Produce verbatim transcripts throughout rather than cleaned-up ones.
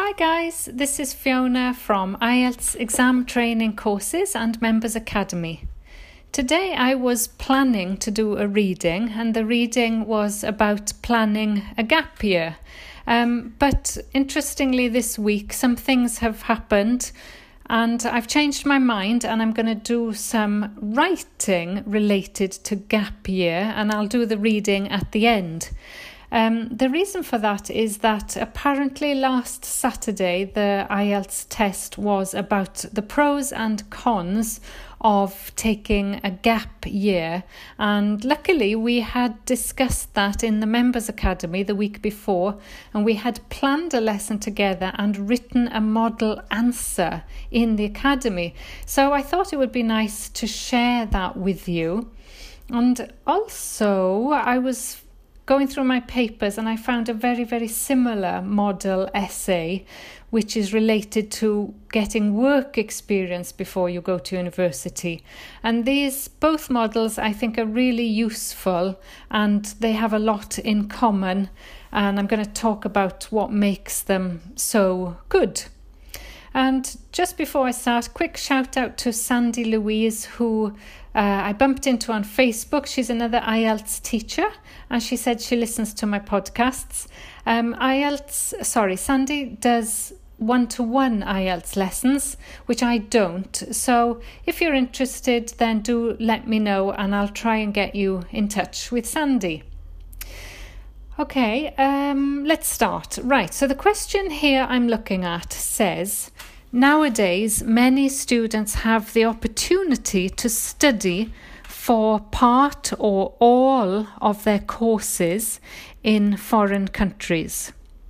Hi guys, this is Fiona from I E L T S Exam Training Courses and Members Academy. Today I was planning to do a reading, and the reading was about planning a gap year. Um, but interestingly this week some things have happened and I've changed my mind, and I'm going to do some writing related to gap year, and I'll do the reading at the end. Um, the reason for that is that apparently last Saturday the I E L T S test was about the pros and cons of taking a gap year, and luckily we had discussed that in the Members Academy the week before, and we had planned a lesson together and written a model answer in the Academy. So I thought it would be nice to share that with you. And also I was going through my papers and I found a very, very similar model essay which is related to getting work experience before you go to university. And these both models I think are really useful and they have a lot in common, and I'm going to talk about what makes them so good. And just before I start, quick shout out to Sandy Louise, who uh, I bumped into on Facebook. She's another I E L T S teacher, and she said she listens to my podcasts. Um, I E L T S, sorry, Sandy does one-to-one I E L T S lessons, which I don't. So if you're interested, then do let me know, and I'll try and get you in touch with Sandy. Okay, um, let's start. Right, so the question here I'm looking at says, nowadays many students have the opportunity to study for part or all of their courses in foreign countries.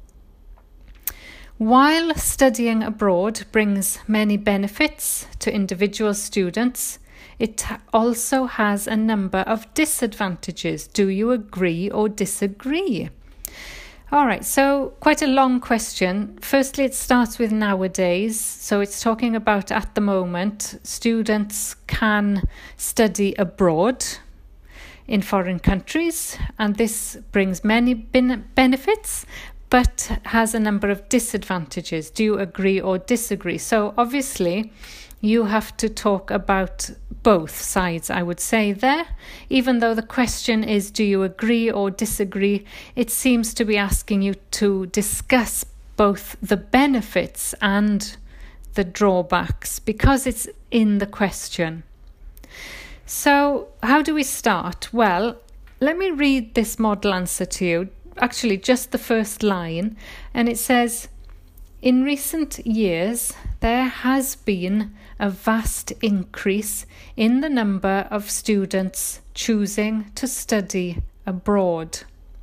While studying abroad brings many benefits to individual students, it also has a number of disadvantages. Do you agree or disagree? All right, so quite a long question. Firstly, it starts with nowadays. So it's talking about at the moment, students can study abroad in foreign countries, and this brings many ben- benefits, but has a number of disadvantages. Do you agree or disagree? So obviously, you have to talk about both sides, I would say there. Even though the question is, do you agree or disagree? It seems to be asking you to discuss both the benefits and the drawbacks because it's in the question. So how do we start? Well, let me read this model answer to you. Actually, just the first line. And it says, in recent years, there has been a vast increase in the number of students choosing to study abroad.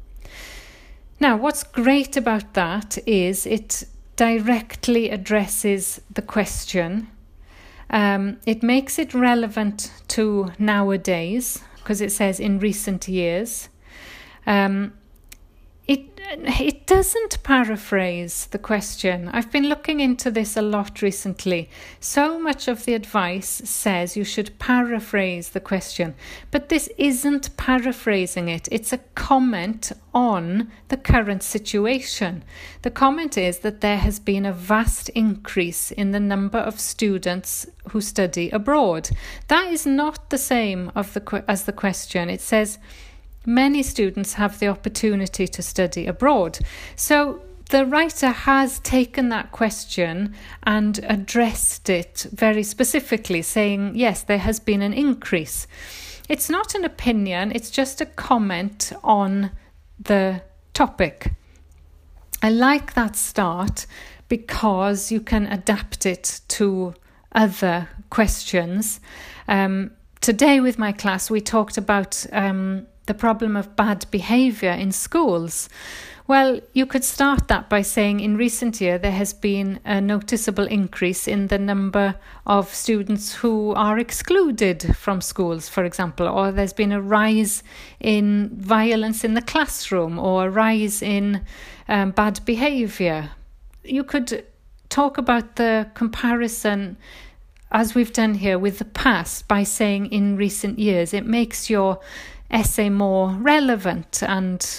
Now, what's great about that is it directly addresses the question. Um, it makes it relevant to nowadays because it says in recent years. Um, It it doesn't paraphrase the question. I've been looking into this a lot recently. So much of the advice says you should paraphrase the question, but this isn't paraphrasing it. It's a comment on the current situation. The comment is that there has been a vast increase in the number of students who study abroad. That is not the same of the as the question. It says, many students have the opportunity to study abroad. So the writer has taken that question and addressed it very specifically, saying, yes, there has been an increase. It's not an opinion, it's just a comment on the topic. I like that start because you can adapt it to other questions. Um, today with my class, we talked about um, the problem of bad behaviour in schools. Well, you could start that by saying in recent year there has been a noticeable increase in the number of students who are excluded from schools, for example, or there's been a rise in violence in the classroom or a rise in um, bad behaviour. You could talk about the comparison as we've done here with the past by saying in recent years. It makes your essay more relevant and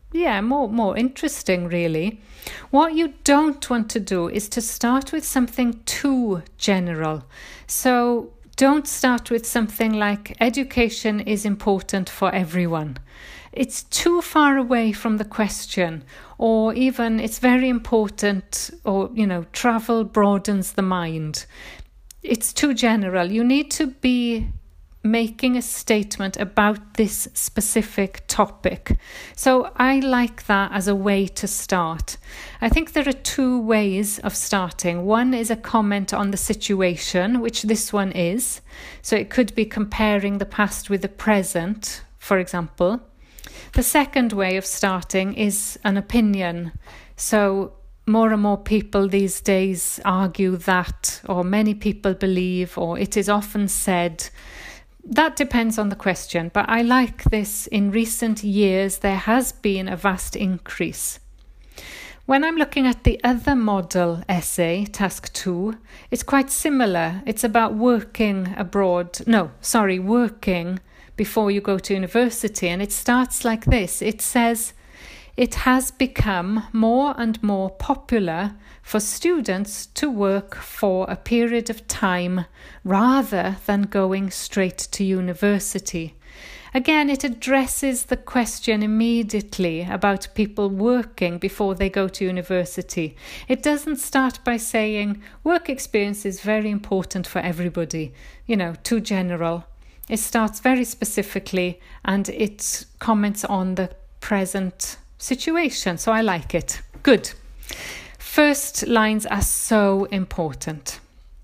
yeah, more, more interesting, really. What you don't want to do is to start with something too general. So don't start with something like education is important for everyone. It's too far away from the question, or even it's very important, or, you know, travel broadens the mind. It's too general. You need to be making a statement about this specific topic. So I like that as a way to start. I think there are two ways of starting. One is a comment on the situation, which this one is. So it could be comparing the past with the present, for example. The second way of starting is an opinion. So more and more people these days argue that, or many people believe, or it is often said. That depends on the question, but I like this. In recent years, there has been a vast increase. When I'm looking at the other model essay, task two, it's quite similar. It's about working abroad. No, sorry, working before you go to university. And it starts like this. It says, it has become more and more popular for students to work for a period of time rather than going straight to university. Again, it addresses the question immediately about people working before they go to university. It doesn't start by saying work experience is very important for everybody, you know, too general. It starts very specifically and it comments on the present situation. So I like it. Good. First lines are so important.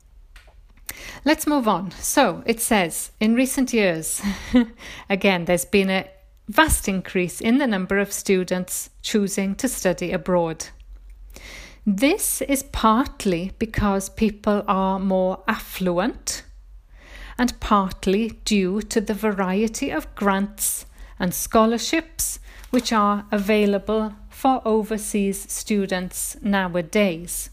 Let's move on. So it says, in recent years, again, there's been a vast increase in the number of students choosing to study abroad. This is partly because people are more affluent and partly due to the variety of grants and scholarships which are available for overseas students nowadays.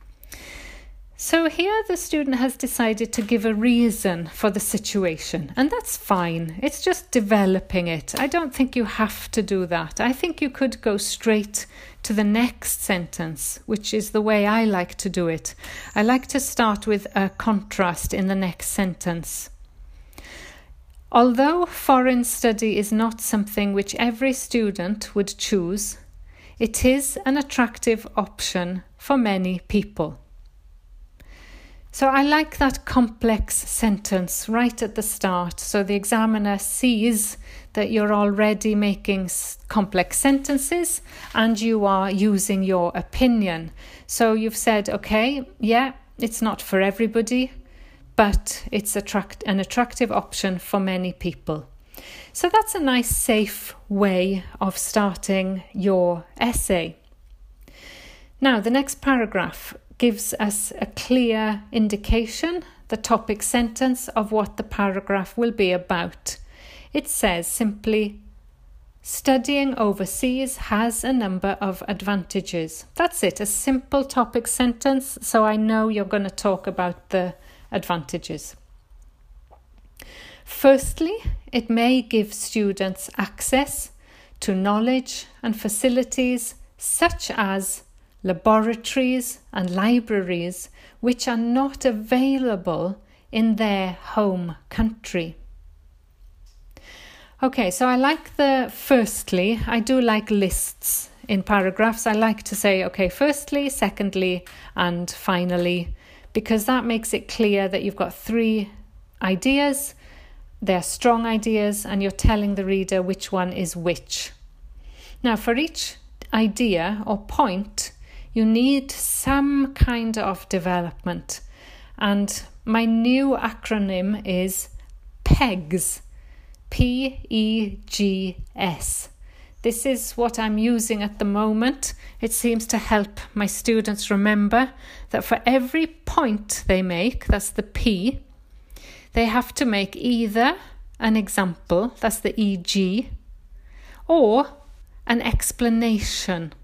So here the student has decided to give a reason for the situation, and that's fine. It's just developing it. I don't think you have to do that. I think you could go straight to the next sentence, which is the way I like to do it. I like to start with a contrast in the next sentence. Although foreign study is not something which every student would choose, it is an attractive option for many people. So I like that complex sentence right at the start. So the examiner sees that you're already making complex sentences and you are using your opinion. So you've said, okay, yeah, it's not for everybody, but it's attract- an attractive option for many people. So that's a nice, safe way of starting your essay. Now, the next paragraph gives us a clear indication, the topic sentence of what the paragraph will be about. It says simply, studying overseas has a number of advantages. That's it, a simple topic sentence, so I know you're going to talk about the advantages. Firstly, it may give students access to knowledge and facilities such as laboratories and libraries which are not available in their home country. Okay, so I like the firstly. I do like lists in paragraphs. I like to say, okay, firstly, secondly, and finally, because that makes it clear that you've got three ideas. They're strong ideas, and you're telling the reader which one is which. Now, for each idea or point, you need some kind of development. And my new acronym is PEGS. P E G S. This is what I'm using at the moment. It seems to help my students remember that for every point they make, that's the P, they have to make either an example, that's the E G, or an explanation.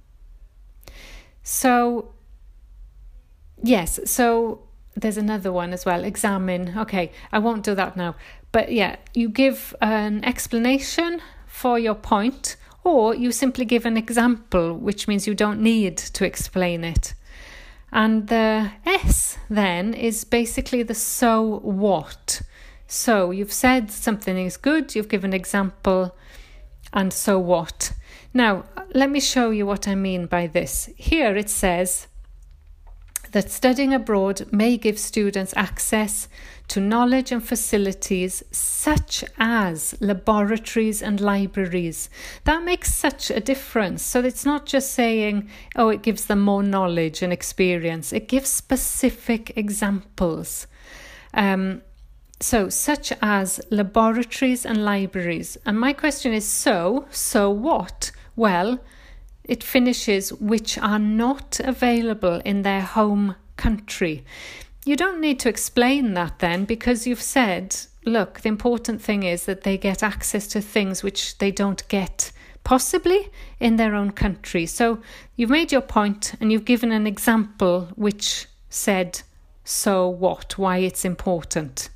So, yes, so there's another one as well, examine. Okay, I won't do that now. But yeah, you give an explanation for your point, Or you simply give an example, which means you don't need to explain it. And the S then is basically the so what. So you've said something is good, you've given an example, and so what. Now, let me show you what I mean by this. Here it says that studying abroad may give students access to knowledge and facilities such as laboratories and libraries. That makes such a difference. So it's not just saying, oh, it gives them more knowledge and experience. It gives specific examples. Um, so such as laboratories and libraries. And my question is, so, so what? Well, it finishes which are not available in their home country. You don't need to explain that then, because you've said, look, the important thing is that they get access to things which they don't get possibly in their own country. So you've made your point and you've given an example which said, so what, why it's important.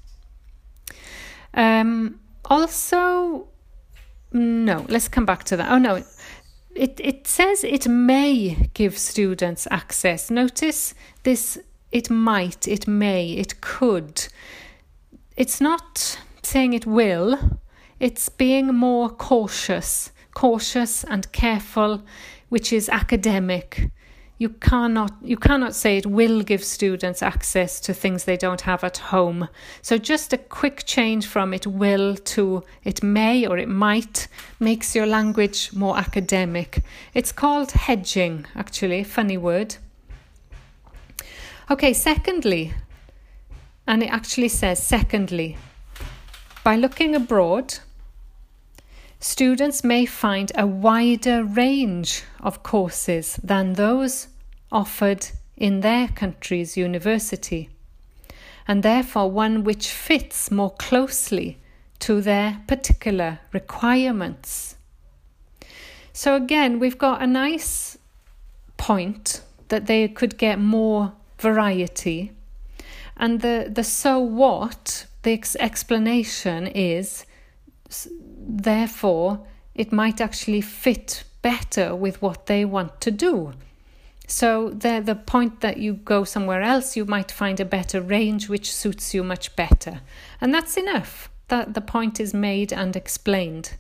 Um, also, no, let's come back to that. Oh no, it, it says it may give students access. Notice this. It might, it may, it could. It's not saying it will. It's being more cautious, cautious and careful, which is academic. You cannot, you cannot say it will give students access to things they don't have at home. So just a quick change from it will to it may or it might makes your language more academic. It's called hedging, actually, funny word. Okay, secondly, and it actually says, secondly, by looking abroad, students may find a wider range of courses than those offered in their country's university, and therefore one which fits more closely to their particular requirements. So again, we've got a nice point that they could get more variety, and the the so what, the ex- explanation is therefore it might actually fit better with what they want to do. So the the point that you go somewhere else, you might find a better range which suits you much better, and that's enough. That the point is made and explained.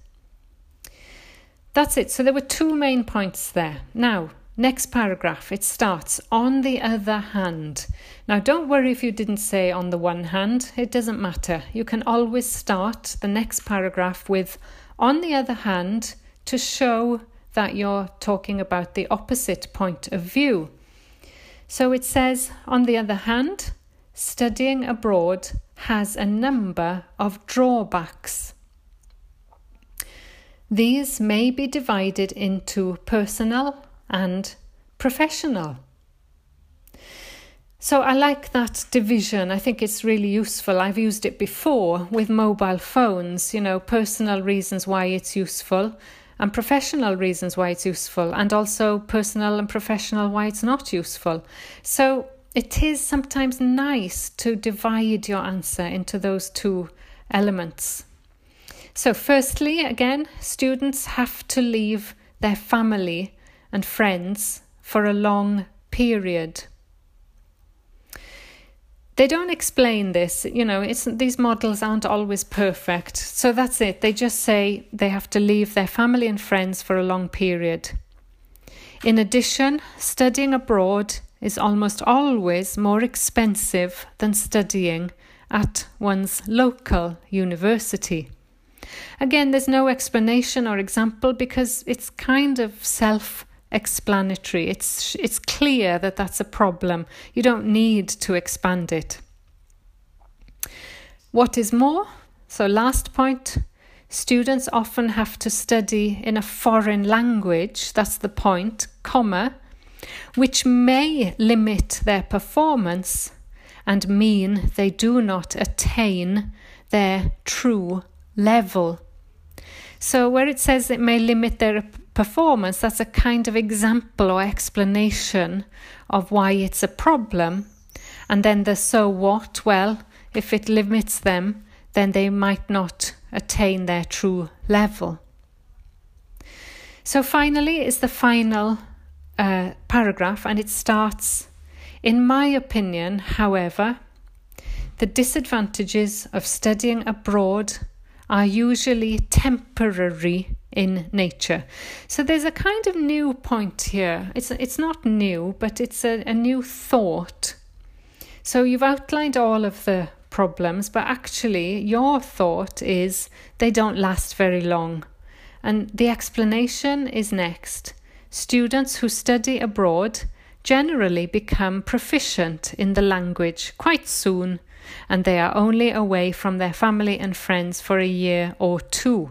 That's it. So there were two main points there. Now, next paragraph, it starts, on the other hand. Now, don't worry if you didn't say on the one hand. It doesn't matter. You can always start the next paragraph with on the other hand to show that you're talking about the opposite point of view. So it says, on the other hand, studying abroad has a number of drawbacks. These may be divided into personal and professional. So I like that division. I think it's really useful. I've used it before with mobile phones, you know, personal reasons why it's useful and professional reasons why it's useful, and also personal and professional why it's not useful. So it is sometimes nice to divide your answer into those two elements. So firstly, again, students have to leave their family and friends for a long period. They don't explain this, you know, it's, these models aren't always perfect. So that's it. They just say they have to leave their family and friends for a long period. In addition, studying abroad is almost always more expensive than studying at one's local university. Again, there's no explanation or example because it's kind of self-explanatory. It's it's clear that that's a problem. You don't need to expand it. What is more, so last point, students often have to study in a foreign language, that's the point, comma, which may limit their performance and mean they do not attain their true level. So where it says it may limit their performance, that's a kind of example or explanation of why it's a problem. And then the so what, well, if it limits them, then they might not attain their true level. So finally is the final uh, paragraph, and it starts, in my opinion, however, the disadvantages of studying abroad are usually temporary in nature. So there's a kind of new point here. It's it's not new, but it's a, a new thought. So you've outlined all of the problems, but actually your thought is they don't last very long. And the explanation is next. Students who study abroad generally become proficient in the language quite soon, and they are only away from their family and friends for a year or two.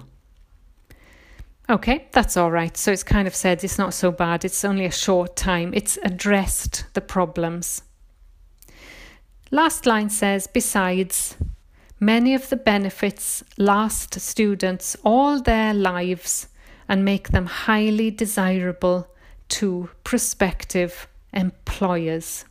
Okay, that's all right. So it's kind of said it's not so bad. It's only a short time. It's addressed the problems. Last line says, besides, many of the benefits last students all their lives and make them highly desirable to prospective employers.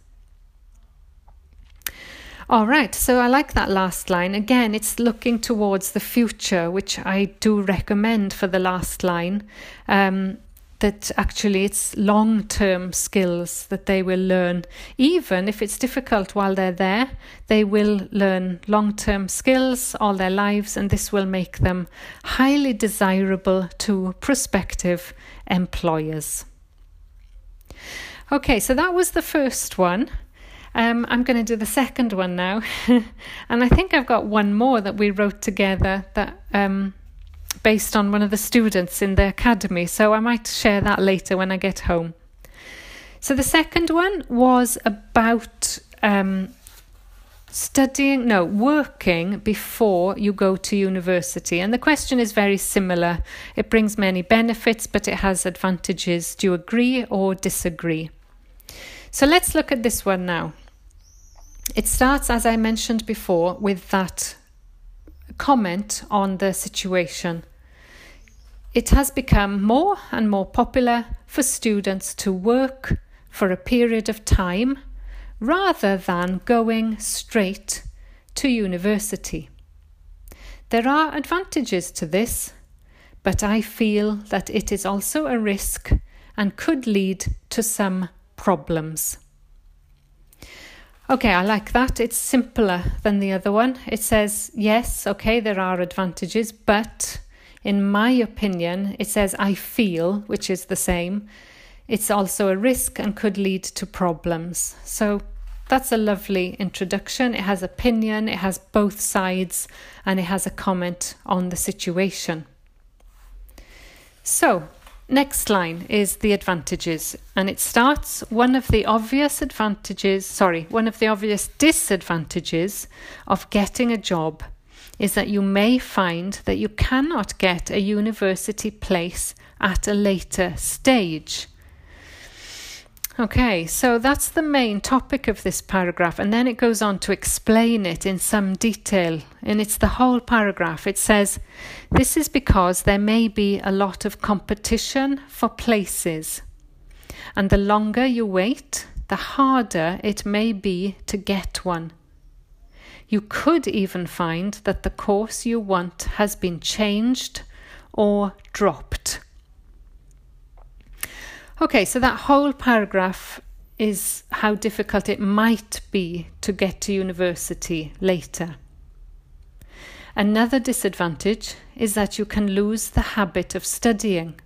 All right, so I like that last line. Again, it's looking towards the future, which I do recommend for the last line, um, that actually it's long-term skills that they will learn. Even if it's difficult while they're there, they will learn long-term skills all their lives, and this will make them highly desirable to prospective employers. Okay, so that was the first one. Um, I'm going to do the second one now. And I think I've got one more that we wrote together that um, based on one of the students in the academy. So I might share that later when I get home. So the second one was about um, studying, no, working before you go to university. And the question is very similar. It brings many benefits, but it has advantages. Do you agree or disagree? So let's look at this one now. It starts, as I mentioned before, with that comment on the situation. It has become more and more popular for students to work for a period of time rather than going straight to university. There are advantages to this, but I feel that it is also a risk and could lead to some problems. Okay, I like that. It's simpler than the other one. It says, yes, okay, there are advantages, but in my opinion, it says I feel, which is the same. It's also a risk and could lead to problems. So that's a lovely introduction. It has opinion, it has both sides, and it has a comment on the situation. So, next line is the advantages, and it starts, one of the obvious advantages, sorry, one of the obvious disadvantages of getting a job is that you may find that you cannot get a university place at a later stage. Okay, so that's the main topic of this paragraph, and then it goes on to explain it in some detail, and it's the whole paragraph. It says, this is because there may be a lot of competition for places, and the longer you wait, the harder it may be to get one. You could even find that the course you want has been changed or dropped. Okay, so that whole paragraph is how difficult it might be to get to university later. Another disadvantage is that you can lose the habit of studying.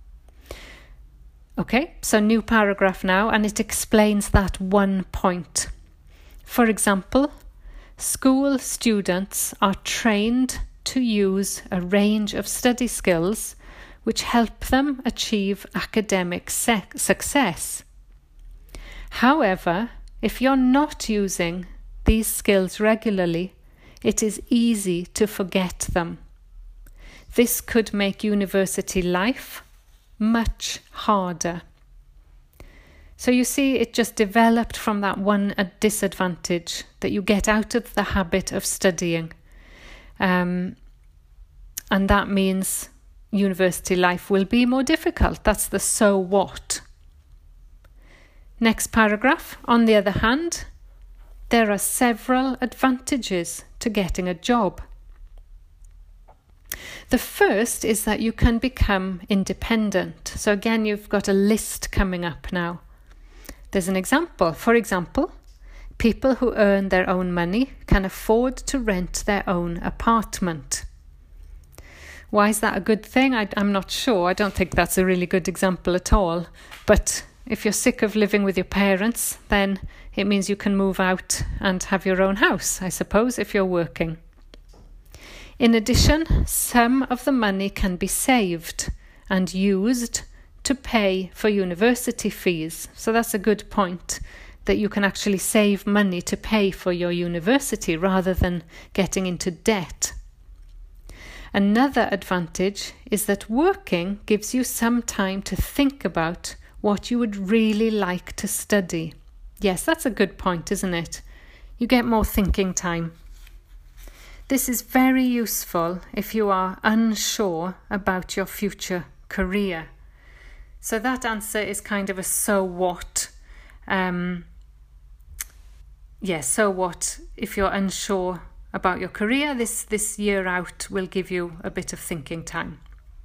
Okay, so new paragraph now, and it explains that one point. For example, school students are trained to use a range of study skills which help them achieve academic se- success. However, if you're not using these skills regularly, it is easy to forget them. This could make university life much harder. So you see, it just developed from that one a disadvantage, that you get out of the habit of studying. Um, and that means university life will be more difficult. That's the so what. Next paragraph. On the other hand, there are several advantages to getting a job. The first is that you can become independent. So again, you've got a list coming up now. There's an example. For example, people who earn their own money can afford to rent their own apartment. Why is that a good thing? I, I'm not sure. I don't think that's a really good example at all. But if you're sick of living with your parents, then it means you can move out and have your own house, I suppose, if you're working. In addition, some of the money can be saved and used to pay for university fees. So that's a good point, that you can actually save money to pay for your university rather than getting into debt. Another advantage is that working gives you some time to think about what you would really like to study. Yes, that's a good point, isn't it? You get more thinking time. This is very useful if you are unsure about your future career. So that answer is kind of a so what. Um, yes, yeah, so what if you're unsure about your career, this, this year out will give you a bit of thinking time.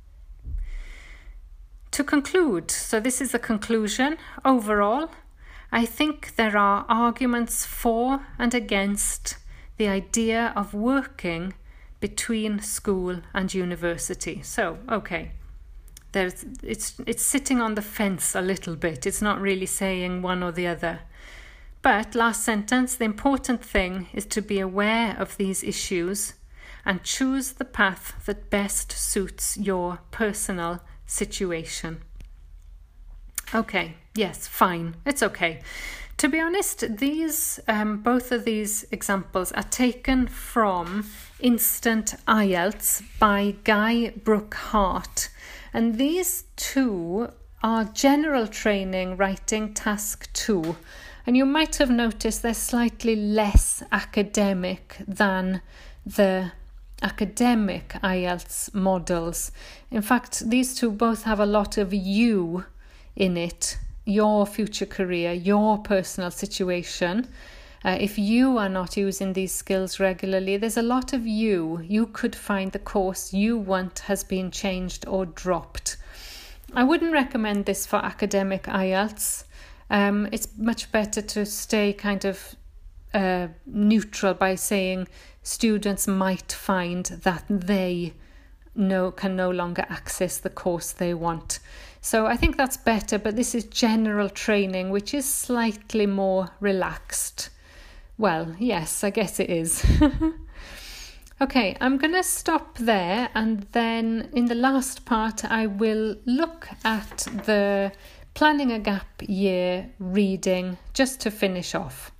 To conclude, so this is the conclusion. Overall, I think there are arguments for and against the idea of working between school and university. So, okay, there's it's it's sitting on the fence a little bit. It's not really saying one or the other. But last sentence, the important thing is to be aware of these issues and choose the path that best suits your personal situation. Okay, yes, fine, it's okay. To be honest, these um, both of these examples are taken from Instant I E L T S by Guy Brookhart. And these two are general training writing task two. And you might have noticed they're slightly less academic than the academic I E L T S models. In fact, these two both have a lot of you in it. Your future career, your personal situation. Uh, if you are not using these skills regularly, there's a lot of you. You could find the course you want has been changed or dropped. I wouldn't recommend this for academic I E L T S. Um, it's much better to stay kind of uh, neutral by saying students might find that they no, can no longer access the course they want. So I think that's better, but this is general training, which is slightly more relaxed. Well, yes, I guess it is. Okay, I'm going to stop there, and then in the last part I will look at the Planning a Gap Year reading just to finish off.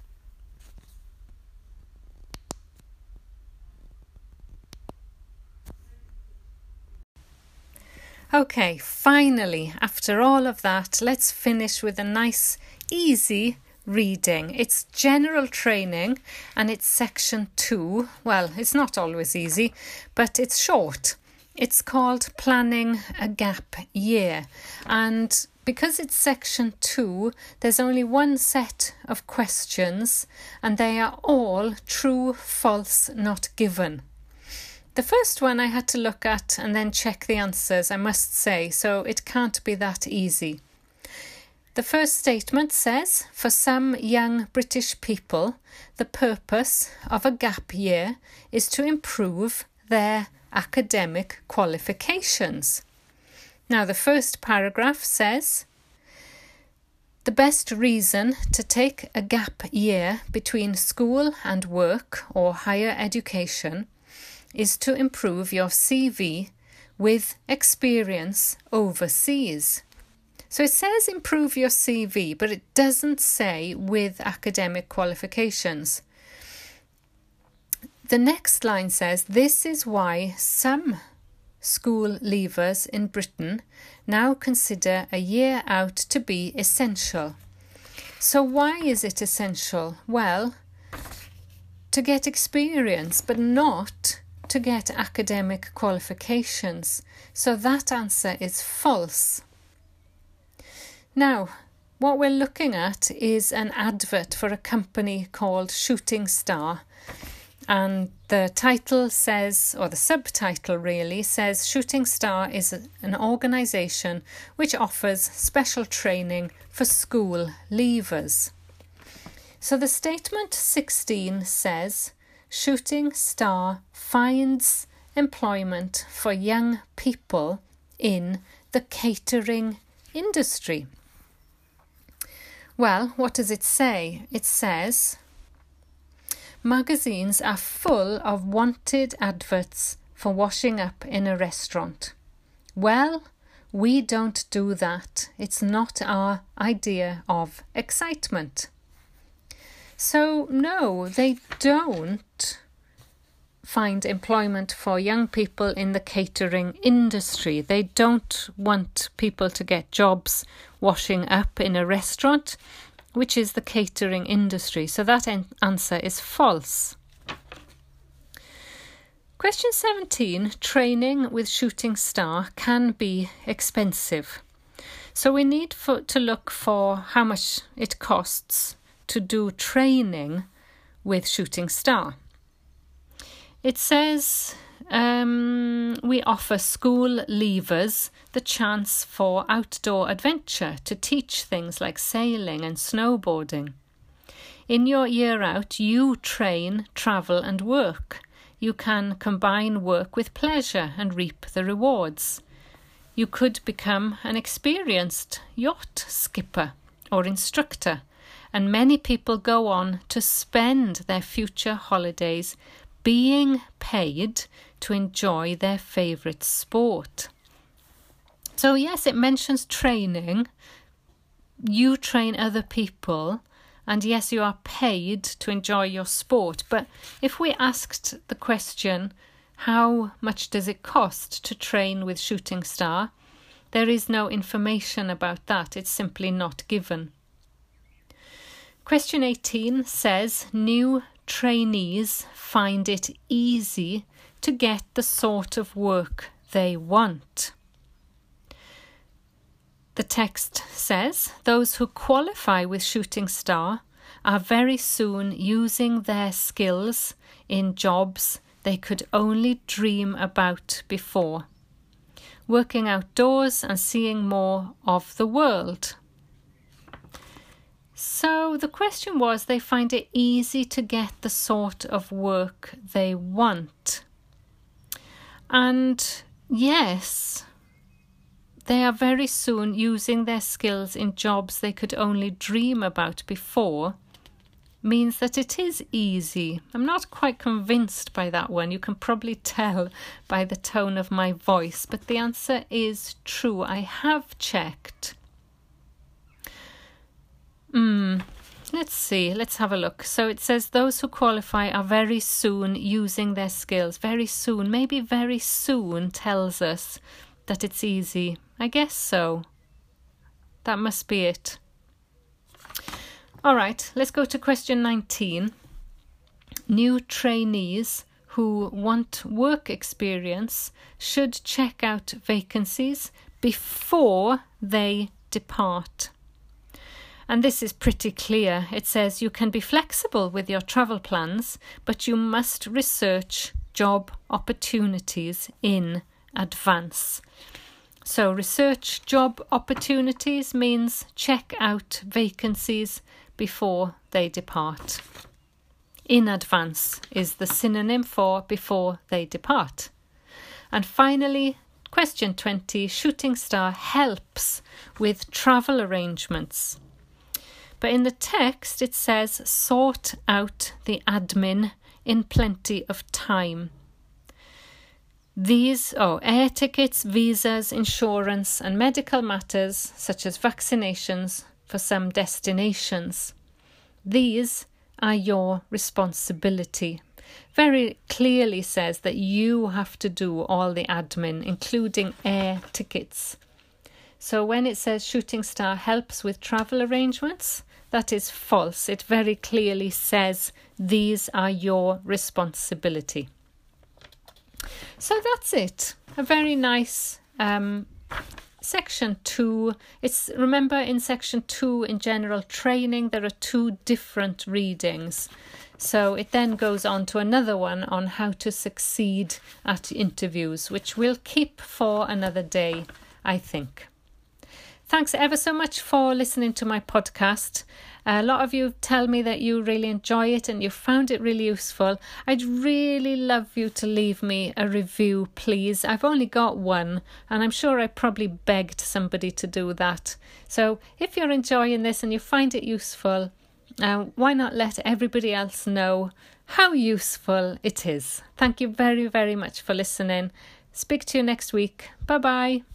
Okay, finally, after all of that, let's finish with a nice, easy reading. It's general training and it's section two. Well, it's not always easy, but it's short. It's called Planning a Gap Year. And because it's section two, there's only one set of questions and they are all true, false, not given. The first one I had to look at and then check the answers, I must say, so it can't be that easy. The first statement says, for some young British people, the purpose of a gap year is to improve their academic qualifications. Now, the first paragraph says, the best reason to take a gap year between school and work or higher education is to improve your C V with experience overseas. So it says improve your C V, but it doesn't say with academic qualifications. The next line says, this is why some school leavers in Britain now consider a year out to be essential. So why is it essential? Well, to get experience, but not to get academic qualifications. So that answer is false. Now, what we're looking at is an advert for a company called Shooting Star. And the title says, or the subtitle really says, Shooting Star is an organisation which offers special training for school leavers. So the statement sixteen says, Shooting Star finds employment for young people in the catering industry. Well, what does it say? It says, magazines are full of wanted adverts for washing up in a restaurant. Well, we don't do that. It's not our idea of excitement. So, no, they don't find employment for young people in the catering industry. They don't want people to get jobs washing up in a restaurant, which is the catering industry. So that en- answer is false. Question seventeen, training with Shooting Star can be expensive. So we need for, to look for how much it costs to do training with Shooting Star. It says um, we offer school leavers the chance for outdoor adventure to teach things like sailing and snowboarding. In your year out, you train, travel and work. You can combine work with pleasure and reap the rewards. You could become an experienced yacht skipper or instructor, and many people go on to spend their future holidays being paid to enjoy their favourite sport. So yes, it mentions training. You train other people, and yes, you are paid to enjoy your sport. But if we asked the question, how much does it cost to train with Shooting Star? There is no information about that. It's simply not given. Question eighteen says, new trainees find it easy to get the sort of work they want. The text says, those who qualify with Shooting Star are very soon using their skills in jobs they could only dream about before, working outdoors and seeing more of the world. So the question was, they find it easy to get the sort of work they want. And yes, they are very soon using their skills in jobs they could only dream about before, means that it is easy. I'm not quite convinced by that one. You can probably tell by the tone of my voice, but the answer is true. I have checked. Hmm, let's see, let's have a look. So it says those who qualify are very soon using their skills. Very soon, maybe very soon tells us that it's easy. I guess so. That must be it. All right, let's go to question nineteen. New trainees who want work experience should check out vacancies before they depart. And this is pretty clear. It says you can be flexible with your travel plans, but you must research job opportunities in advance. So research job opportunities means check out vacancies before they depart. In advance is the synonym for before they depart. And finally, question twenty, Shooting Star helps with travel arrangements. But in the text it says sort out the admin in plenty of time. These are oh, air tickets, visas, insurance and medical matters such as vaccinations for some destinations. These are your responsibility. Very clearly says that you have to do all the admin, including air tickets. So when it says Shooting Star helps with travel arrangements, that is false. It very clearly says these are your responsibility. So that's it. A very nice um, section two. It's remember in section two in general training there are two different readings. So it then goes on to another one on how to succeed at interviews, which we'll keep for another day, I think. Thanks ever so much for listening to my podcast. A lot of you tell me that you really enjoy it and you found it really useful. I'd really love you to leave me a review, please. I've only got one, and I'm sure I probably begged somebody to do that. So if you're enjoying this and you find it useful, uh, why not let everybody else know how useful it is? Thank you very, very much for listening. Speak to you next week. Bye-bye.